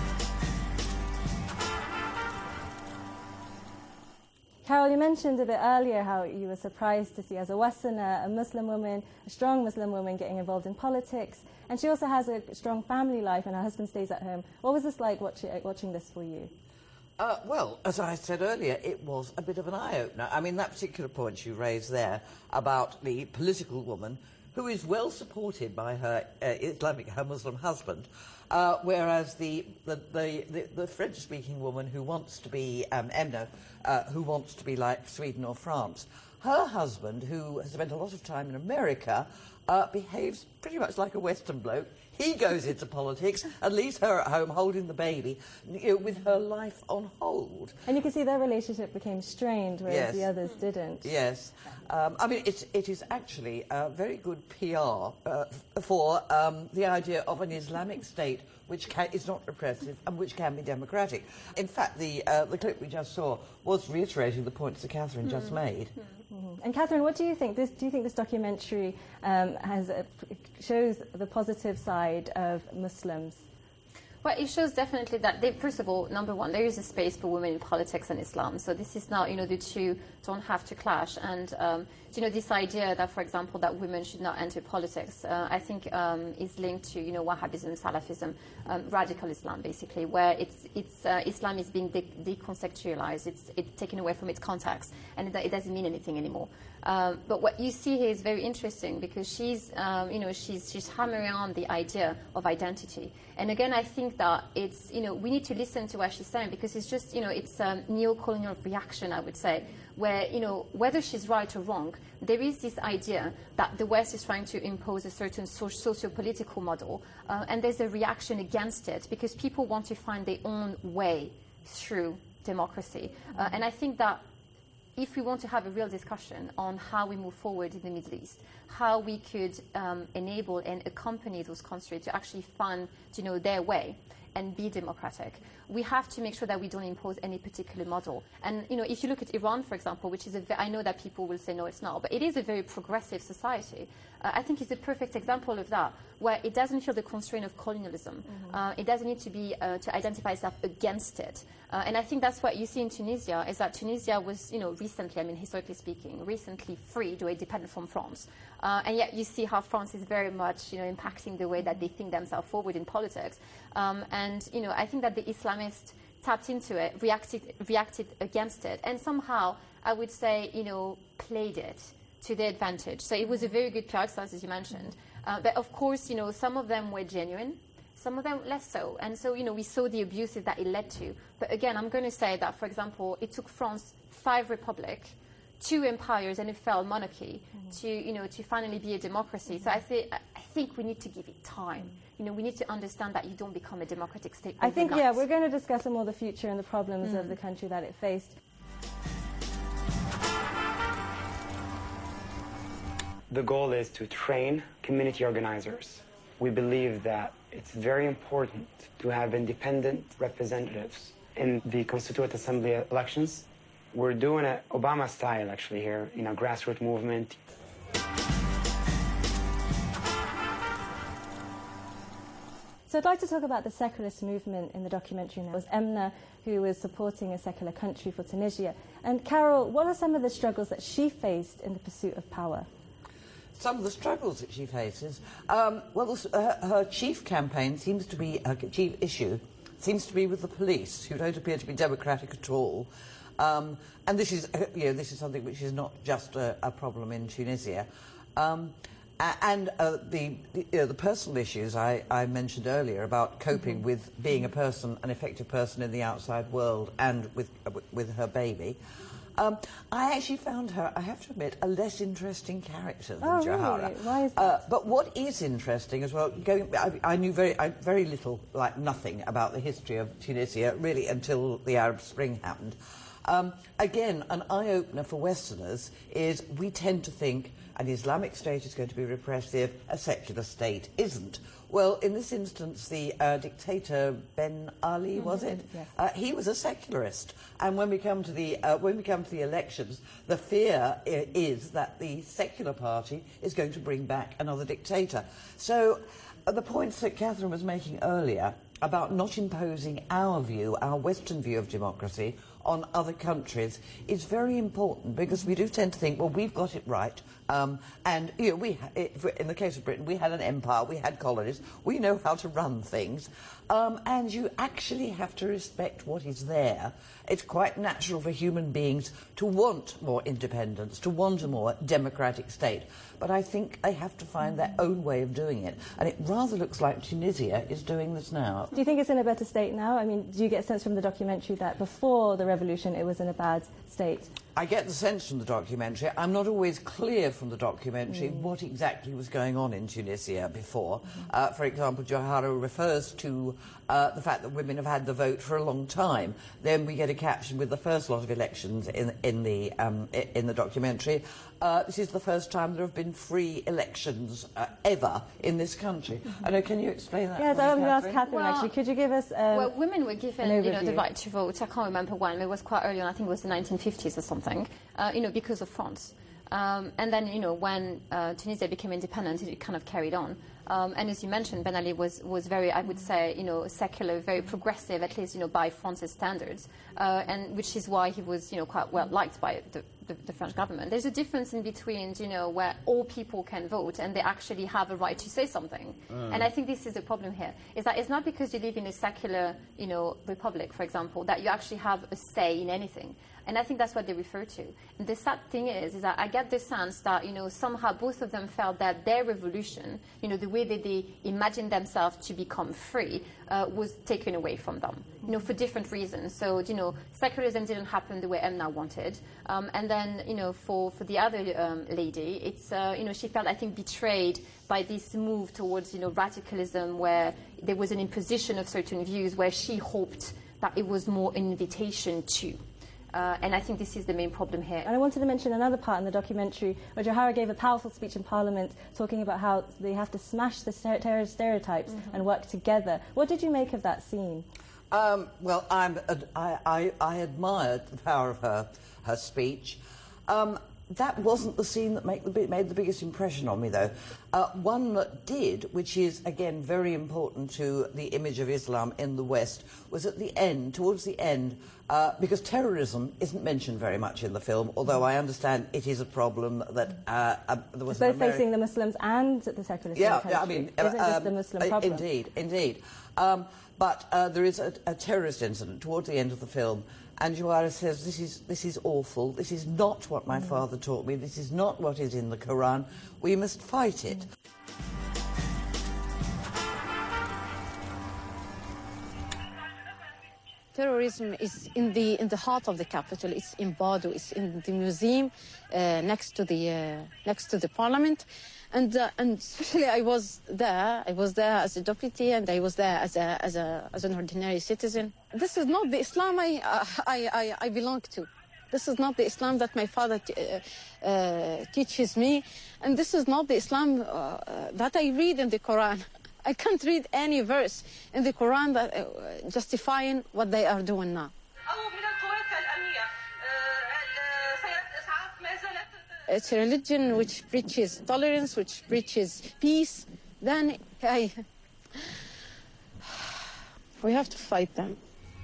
Carol, you mentioned a bit earlier how you were surprised to see, as a Westerner, a Muslim woman, a strong Muslim woman getting involved in politics. And she also has a strong family life and her husband stays at home. What was this like watching, watching this for you? Uh, well, as I said earlier, it was a bit of an eye-opener. I mean, that particular point you raised there about the political woman who is well supported by her uh, Islamic, her Muslim husband, uh, whereas the, the, the, the, the French-speaking woman who wants to be, um, Emna, uh, who wants to be like Sweden or France, her husband, who has spent a lot of time in America, uh, behaves pretty much like a Western bloke. He goes into politics and leaves her at home holding the baby, you know, with her life on hold. And you can see their relationship became strained, whereas yes. the others didn't. Yes. Um, I mean, it's, it is actually uh, very good P R uh, for um, the idea of an Islamic state which can, is not repressive and which can be democratic. In fact, the, uh, the clip we just saw was reiterating the points that Catherine mm. just made. Mm-hmm. And Catherine, what do you think? This, do you think this documentary um, has a, shows the positive side of Muslims? Well, it shows definitely that, they, first of all, number one, there is a space for women in politics and Islam. So this is not, you know, the two don't have to clash. And, um, you know, this idea that, for example, that women should not enter politics, uh, I think um, is linked to, you know, Wahhabism, Salafism, um, radical Islam, basically, where it's, it's, uh, Islam is being de- deconceptualized. It's, it's taken away from its context, and it, it doesn't mean anything anymore. Um, but what you see here is very interesting because she's, um, you know, she's, she's hammering on the idea of identity. And again, I think that it's, you know, we need to listen to what she's saying because it's just, you know, it's a neo-colonial reaction, I would say, where, you know, whether she's right or wrong, there is this idea that the West is trying to impose a certain so- socio-political model, uh, and there's a reaction against it because people want to find their own way through democracy. Uh, and I think that if we want to have a real discussion on how we move forward in the Middle East, how we could um, enable and accompany those countries to actually find, you know, their way and be democratic, we have to make sure that we don't impose any particular model. And, you know, if you look at Iran, for example, which is a ve- I know that people will say, no, it's not, but it is a very progressive society. Uh, I think it's a perfect example of that, where it doesn't feel the constraint of colonialism. Mm-hmm. Uh, it doesn't need to be, uh, to identify itself against it. Uh, and I think that's what you see in Tunisia, is that Tunisia was, you know, recently, I mean, historically speaking, recently freed or independent from France. Uh, and yet you see how France is very much, you know, impacting the way that they think themselves forward in politics. Um, and, you know, I think that the Islamists tapped into it, reacted, reacted against it, and somehow, I would say, you know, played it to their advantage. So it was a very good P R exercise, as you mentioned. Uh, but of course, you know, some of them were genuine, some of them less so. And so, you know, we saw the abuses that it led to. But again, I'm going to say that, for example, it took France five republics, two empires, and a failed monarchy mm-hmm. to, you know, to finally be a democracy. Mm-hmm. So I, th- I think we need to give it time. You know, we need to understand that you don't become a democratic state I think, overnight. yeah, we're going to discuss some more the future and the problems mm. of the country that it faced. The goal is to train community organizers. We believe that it's very important to have independent representatives in the Constituent Assembly elections. We're doing it Obama style, actually, here, in a grassroots movement. So I'd like to talk about the secularist movement in the documentary now. It was Emna who was supporting a secular country for Tunisia. And Carol, what are some of the struggles that she faced in the pursuit of power? Some of the struggles that she faces. Um, well, her, her chief campaign seems to be, her chief issue seems to be with the police, who don't appear to be democratic at all. Um, and this is, uh, you know, this is something which is not just a, a problem in Tunisia. Um, And uh, the, the, you know, the personal issues I, I mentioned earlier about coping mm-hmm. with being a person, an effective person in the outside world, and with uh, with her baby. Um, I actually found her, I have to admit, a less interesting character than oh, Johara. Really? Why is that? Uh, but what is interesting as well, going, I, I knew very, I, very little, like nothing, about the history of Tunisia, really, until the Arab Spring happened. Um, again, an eye-opener for Westerners is we tend to think an Islamic state is going to be repressive, a secular state isn't. Well, in this instance, the uh, dictator Ben Ali, was mm-hmm. it? Yes. Uh, he was a secularist, and when we come to the uh, when we come to the elections, the fear I- is that the secular party is going to bring back another dictator. So, uh, the points that Catherine was making earlier about not imposing our view, our Western view of democracy, on other countries is very important, because we do tend to think, well, we've got it right, um, and you know, we ha- in the case of Britain, we had an empire, we had colonies, we know how to run things, um, and you actually have to respect what is there. It's quite natural for human beings to want more independence, to want a more democratic state, but I think they have to find their own way of doing it, and it rather looks like Tunisia is doing this now. Do you think it's in a better state now? I mean, do you get a sense from the documentary that before the revolution it was in a bad state? I get the sense from the documentary. I'm not always clear from the documentary mm. what exactly was going on in Tunisia before. Mm-hmm. Uh, for example, Johara refers to uh, the fact that women have had the vote for a long time. Then we get a caption with the first lot of elections in, in, the, um, in the documentary. Uh, this is the first time there have been free elections uh, ever in this country. Mm-hmm. I know, can you explain that? Yes, I'm going to ask Catherine, well, actually. Could you give us um, Well, women were given you know, the right to vote. I can't remember when. It was quite early on. I think it was the nineteen fifties or something, uh, you know, because of France. Um, and then, you know, when uh, Tunisia became independent, it kind of carried on. Um, and as you mentioned, Ben Ali was, was very, I would say, you know, secular, very progressive, at least, you know, by France's standards, uh, and which is why he was, you know, quite well liked by the, the, the French government. There's a difference in between, you know, where all people can vote and they actually have a right to say something. Mm. And I think this is the problem here, is that it's not because you live in a secular, you know, republic, for example, that you actually have a say in anything. And I think that's what they refer to. And the sad thing is, is that I get the sense that, you know, somehow both of them felt that their revolution, you know, the way that they imagined themselves to become free, uh, was taken away from them, you know, for different reasons. So, you know, secularism didn't happen the way Emna wanted. Um, and then, you know, for, for the other um, lady, it's, uh, you know, she felt, I think, betrayed by this move towards, you know, radicalism, where there was an imposition of certain views where she hoped that it was more an invitation to. Uh, and I think this is the main problem here. And I wanted to mention another part in the documentary where Johara gave a powerful speech in Parliament talking about how they have to smash the ter- terror stereotypes mm-hmm. and work together. What did you make of that scene? Um, well, I'm, uh, I, I, I admired the power of her, her speech. Um, that wasn't the scene that make the, made the biggest impression on me, though. Uh, one that did, which is, again, very important to the image of Islam in the West, was at the end, towards the end, uh, because terrorism isn't mentioned very much in the film, although I understand it is a problem that uh, uh, there was... It's both Ameri- facing the Muslims and the secularists yeah, in the country. Yeah, I mean... Isn't um, just the Muslim problem? Indeed, indeed. Um, but uh, there is a, a terrorist incident towards the end of the film, And Jawahara says, this is, this is awful, this is not what my mm. father taught me, this is not what is in the Quran, we must fight it. Mm. Terrorism is in the in the heart of the capital. It's in Bado. It's in the museum uh, next to the uh, next to the parliament, and uh, and especially I was there. I was there as a deputy, and I was there as a as a as an ordinary citizen. This is not the Islam I uh, I, I I belong to. This is not the Islam that my father t uh, uh, teaches me, and this is not the Islam uh, uh, that I read in the Quran. I can't read any verse in the Quran that uh, justifying what they are doing now. It's a religion which preaches tolerance, which preaches peace. Then I, we have to fight them.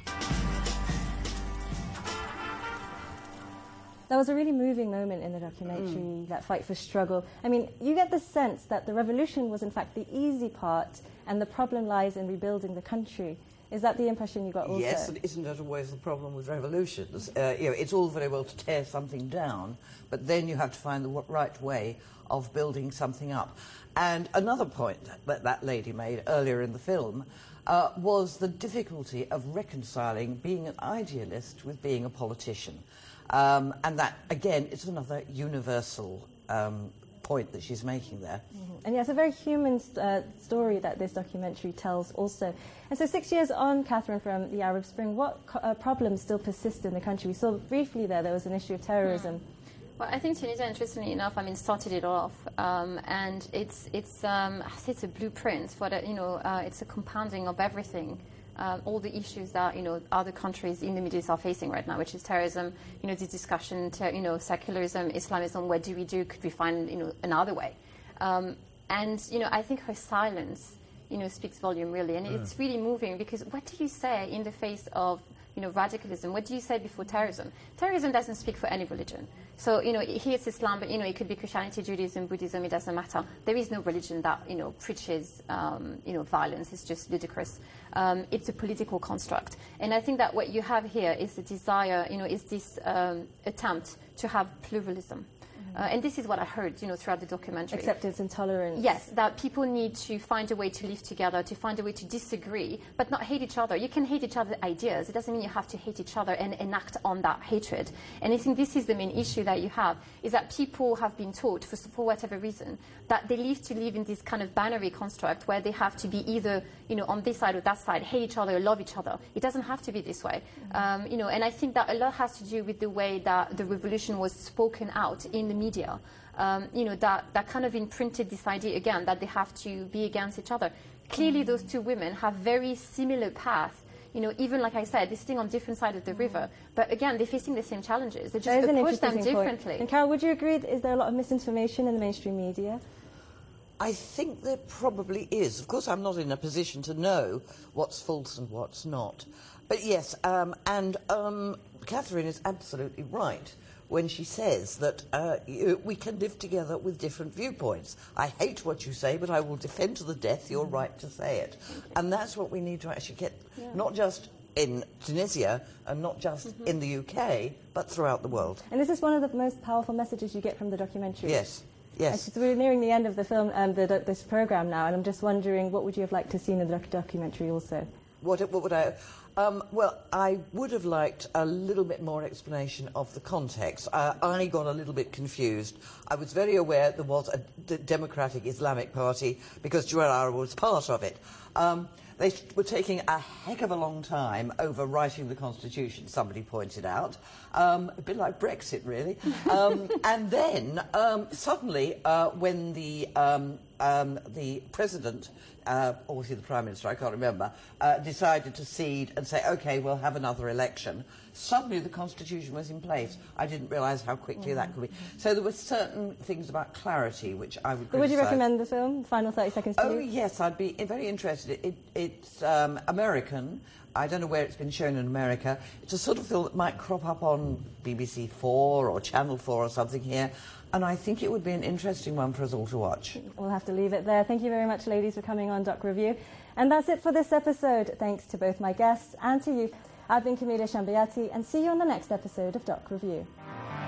That was a really moving moment in the documentary, mm. that fight for struggle. I mean, you get the sense that the revolution was in fact the easy part and the problem lies in rebuilding the country. Is that the impression you got also? Yes, and isn't that always the problem with revolutions? Uh, you know, it's all very well to tear something down, but then you have to find the right way of building something up. And another point that that lady made earlier in the film uh, was the difficulty of reconciling being an idealist with being a politician. Um, and that, again, is another universal um, point that she's making there. Mm-hmm. And yeah, it's a very human uh, story that this documentary tells also. And so six years on, Catherine, from the Arab Spring, what co uh, problems still persist in the country? We saw briefly there, there was an issue of terrorism. Mm. Well, I think Tunisia, interestingly enough, I mean, started it off, um, and it's, it's, um, it's a blueprint for the, you know, uh, it's a compounding of everything. Um, all the issues that, you know, other countries in the Middle East are facing right now, which is terrorism, you know, this discussion, to, you know, secularism, Islamism, what do we do? Could we find, you know, another way? Um, and, you know, I think her silence, you know, speaks volume, really. And mm. it's really moving because what do you say in the face of, you know, radicalism? What do you say before terrorism? Terrorism doesn't speak for any religion. So, you know, here it's Islam, but, you know, it could be Christianity, Judaism, Buddhism, it doesn't matter. There is no religion that, you know, preaches, um, you know, violence. It's just ludicrous. Um, it's a political construct. And I think that what you have here is the desire, you know, is this um, attempt to have pluralism. Uh, and this is what I heard, you know, throughout the documentary. Acceptance and tolerance. Yes, that people need to find a way to live together, to find a way to disagree, but not hate each other. You can hate each other's ideas. It doesn't mean you have to hate each other and enact on that hatred. And I think this is the main issue that you have, is that people have been taught, for, for whatever reason, that they live to live in this kind of binary construct where they have to be either, you know, on this side or that side, hate each other or love each other. It doesn't have to be this way. Mm-hmm. um, you know, and I think that a lot has to do with the way that the revolution was spoken out in the media. Um, you know, that, that kind of imprinted this idea again that they have to be against each other. Clearly, those two women have very similar paths. You know, even like I said, they're sitting on different sides of the river, but again, they're facing the same challenges. They just approach them differently. And Carol, would you agree? Is there a lot of misinformation in the mainstream media? I think there probably is. Of course, I'm not in a position to know what's false and what's not. But yes, um, and um, Catherine is absolutely right when she says that uh, we can live together with different viewpoints. I hate what you say, but I will defend to the death your right to say it. And that's what we need to actually get, yeah. not just in Tunisia and not just mm-hmm. in the U K, but throughout the world. And this is one of the most powerful messages you get from the documentary. Yes. Yes. So we're nearing the end of the film, um, the, this programme now, and I'm just wondering, what would you have liked to see in the doc documentary also? What, what would I... Um, well, I would have liked a little bit more explanation of the context. Uh, I got a little bit confused. I was very aware there was a d Democratic Islamic Party because Jawahara was part of it. Um, they were taking a heck of a long time over writing the Constitution, somebody pointed out. Um, a bit like Brexit, really. Um, and then, um, suddenly, uh, when the, um, um, the President... Uh, obviously the Prime Minister, I can't remember, uh, decided to cede and say, OK, we'll have another election. Suddenly the Constitution was in place. I didn't realise how quickly mm-hmm. that could be. So there were certain things about clarity which I would criticise. Would you recommend the film? Final thirty seconds to Oh, you. yes, I'd be very interested. It, it's um, American. I don't know where it's been shown in America. It's a sort of film that might crop up on B B C Four or Channel Four or something here. And I think it would be an interesting one for us all to watch. We'll have to leave it there. Thank you very much, ladies, for coming on Doc Review. And that's it for this episode. Thanks to both my guests and to you. I've been Camelia Shambayati, and see you on the next episode of Doc Review.